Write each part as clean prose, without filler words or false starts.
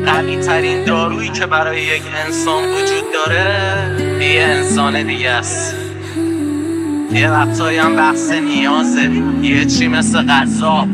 قوی ترین دارویی که برای یک انسان وجود داره یه انسان دیگه است. یه وقتایی هم بحث نیازه، یه چی مثل غذا.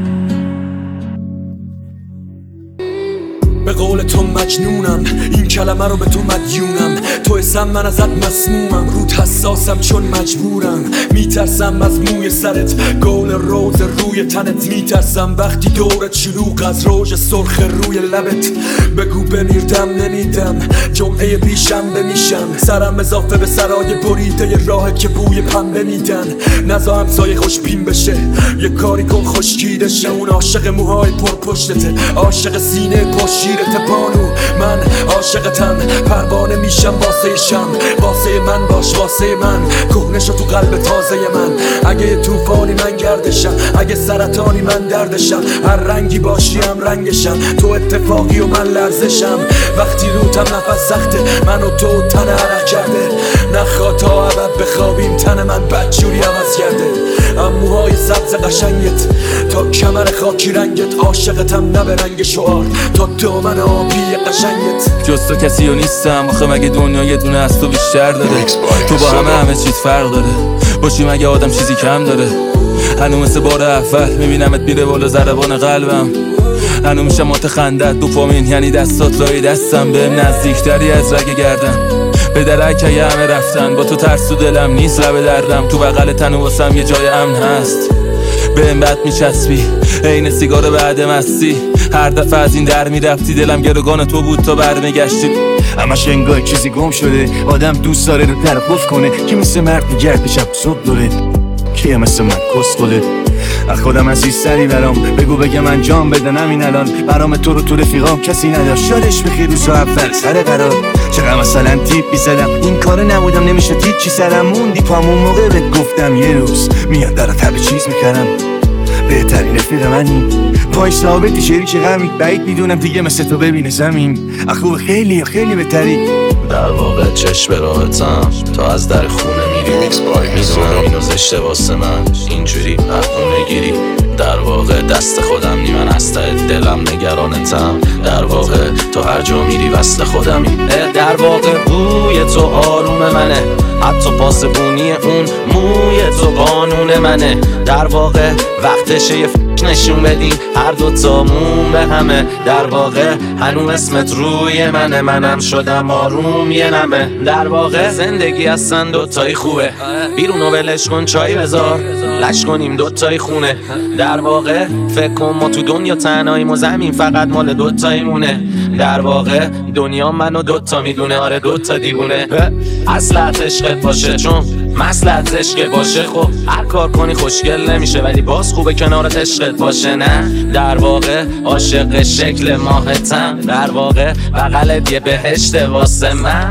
به قول تو مجنونم، این کلمه رو به تو مدیونم. تو اسم من ازت مسمومم، رود حساسم چون مجبورم. میترسم از موی سرت، گل روز روی تنت. میترسم وقتی دورت شلوغ از روژ سرخ روی لبت. بگو بمیردم نمیدم، جمعه بیشنبه میشم. سرم اضافه به سرای بریده راه که بوی پنبه میدن. نزا همسایه خوشبین بشه، یه کاری کن خشکیده شه. اون عاشق موهای پرپشتته، عاشق سینه پرشیرته. بانو من عاشقتم، پروانه میشم واسه شم. واسه من باش واسه من، کهنه شو تو قلب تازه من. اگه طوفانی من گردشم، اگه سرطانی من دردشم. هر رنگی باشیم رنگشم، تو اتفاقی و من لرزشم. وقتی روتم نفس سخته، من و تو تن عرق کرده. نخواه تا ابد بخوابیم، تن من بدجوری عوض کرده. اموهای سبز قشنگت تا کمر خاکی رنگت. عاشقتم نه به رنگ شعار، تا دامن آبی قشنگت. جز تو کسی و نیستم، آخه مگه دنیا یه دونه از تو بیشتر داره؟ تو با همه چیز فرق داره، باشی مگه آدم چیزی کم داره؟ هنو مثل بار اول میبینمت میره بالا ضربان قلبم. هنو میشه مات خندت دوپامین، یعنی دستات لای دستم. بهم نزدیکتری از رگ گردن، به درک یه همه رفتن. با تو ترس تو دلم نیست لب دردم. تو بغل تن و واسم یه جای امن هست. بهم بد میچسبی عین سیگار بعد مستی. هر دفعه از این در میرفتی دلم گروگان تو بود تا برمیگشتی. همش انگار چیزی گم شده، آدم دوست داره رو طرف کنه. که مثل مرد میگرد شب صبح داره، کیه مثل من کسخله. از خودم عزیزتری برام بگو بگم انجام بدنم این الان. برام تو رو تو رفیقام کسی نداشت، شادش بخیر روز اول سر قرار. چقدر مثلا تیپ میزدم، این کار نبودم نمیشه تیپ چی سرم. موندی پامون موقع بهت گفتم یه روز میاد درات همه چیز میکنم. بهترین رفیق منی، پای ثابتی شریک غمی. بعید میدونم دیگه مثل تو ببینه زمین. خوب خیلی خیلی بهتری. در واقع چشم به راحتم، تا از در خونه میری. میدونم اینو زشته واسه من اینجوری بهونه گیری. در واقع دست خودم نی، من از ته دلم نگرانتم. در واقع تو هر جا میری وصل خودمی. در واقع بوی تو آروم منه، حتی پاسبونی اون موی تو قانون منه. در واقع وقتشه یه نشون بدیم هر دوتامون به همه. در واقع هنوز اسمت روی منه، منم شدم آروم یه نمه. در واقع زندگی اصلا دوتایی خوبه، بیرونو ولش کن چای بذار لش کنیم دوتایی خونه. در واقع فکر کن ما تو دنیا تنهاییم و زمین فقط مال دوتایی مونه. در واقع دنیا منو دوتا میدونه، آره دوتا دیوونه. اصلت عشقت باشه چون مصلحت عشق باشه. خب هر کار کنی خوشگل نمیشه، ولی باز خوبه کنارت عشقت باشه. نه در واقع عاشق شکل ماهتم، در واقع بغلت یه بهشت واسه من.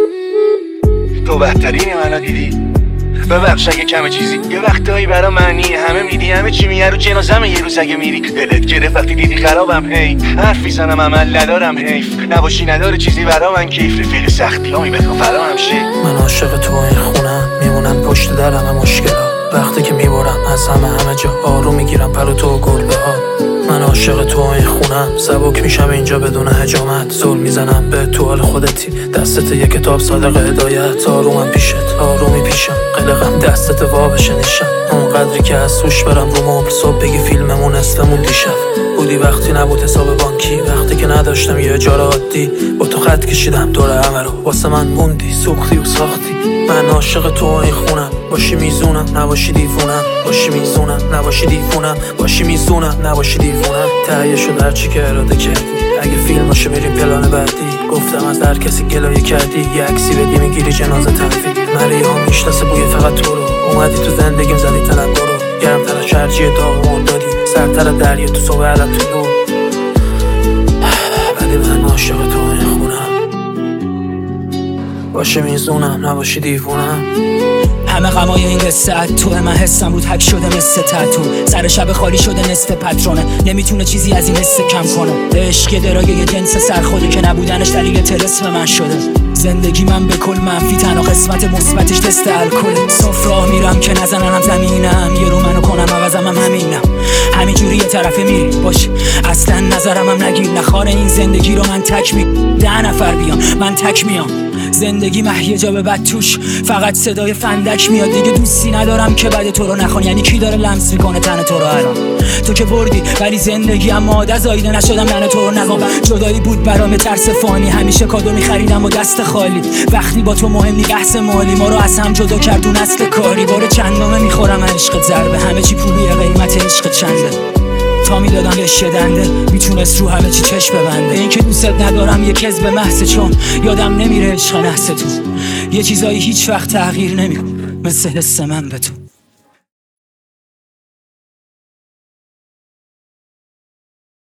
تو بهترین منو دیدی، ببخش اگه کم چیزی. یه وقتایی برا معنی همه میدی، همه چی میگه رو جنازم. یه روز اگه میری دلت گرفت وقتی دیدی خرابم. هی حرف میزنم عمل ندارم، حیف نباشی نداره چیزی برا من کیف. رفیق سختی ها میبکن فرا همشه. من عاشق تو این خونم، میمونم پشت در همه مشکلات. وقتی که میبرم از همه جا آروم میگیرم پرو تو و گربه ها. من عاشق تو این خونم، سبک میشم اینجا بدون هجامت. زل میزنم به تو حال خودتی، دستت یه کتاب صادق هدایت. آرومم پیشت آرومی پیشم، قلقم دستت وا بشه نیشم. اون قدری که از سوش برم رو مبل، صبح بگی فیلممون اسممون دیشب. بودی وقتی نبود حساب بانکی، وقتی که نداشتم یه اجاره عادی. با تو خط کشیدم دور همه رو، واسه من موندی سوختی و ساختی. من عاشق تو این خونم، باشی میزونم نباشی دیوونم. باشی میزونم نباشی دیوونم، باشی میزونم نباشی دیوونم. تهیه شد هرچی که اراده کردی، اگه فیلم باشه میریم پلان بعدی. گفتم از هر کسی گلایه کردی، یه عکسی بدی میگیری جنازه تنفید. مریم میشناسه بوی فقط تو رو، اومدی تو زندگیم زدی تنت برو. گرمتر از شرجی داغ دادی، سرتر دریا تو صبح علت تو رو. ولی من عاشق تو این خونم، باشی میزونم نباشی دیوونم. همه غمای این قصه تو من حسم بود حک شده مثل تتو. سر شب خالی شده نصف پترونه، نمیتونه چیزی از این حس کم کنه. عشق درای یه جنس سرخوده که نبودنش دلیل طلسم من شده. زندگی من به کل منفی، تنها قسمت مثبتش تست الکل. صاف راه میرم که نزننم زمینم، یه رو منو کنم عوضم هم همینم. همینجوری یه طرفه میری باش اصلا نزن نظرم هم نگیر، نخوان این زندگی رو من تک 10 نفر بیام من تک میام. زندگی محیه جا به بد توش، فقط صدای فندک میاد. دیگه دوستی ندارم که بعد تو رو نخوان، یعنی کی داره لمس میکنه تن تو رو الان؟ تو که بردی ولی زندگی اما عادت زایده نشدم من تو رو نگم. جدایی بود برام ترس فانی، همیشه کادو میخریدم و دست خالی. وقتی با تو مهم نی بحث مالی، ما رو از هم جدا کرد اون اصل کاری. بار چندمه میخورم عشقت ضربه، همه چی پولیه قیمت عشق چنده. تا میدادم بهش دنده میتونست رو همه چی چشم ببنده. این که دوست ندارم یه کذب محضه، چون یادم نمیره عشق نحس تو. یه چیزایی هیچ وقت تغییر نمیکنه مثل حس من به تو.